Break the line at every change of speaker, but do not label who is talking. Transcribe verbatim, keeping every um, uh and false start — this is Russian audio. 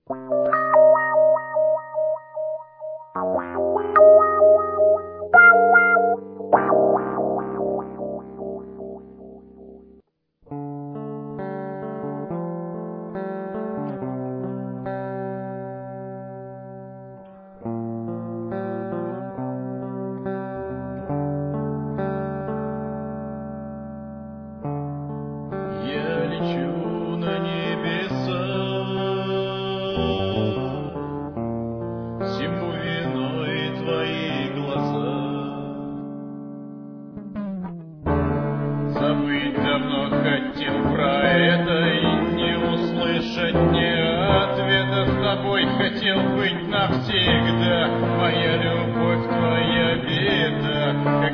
Лечу на небеса, всему виной твои глаза. Забыть давно хотел про это и не услышать ни ответа. С тобой хотел быть навсегда, моя любовь, твоя беда.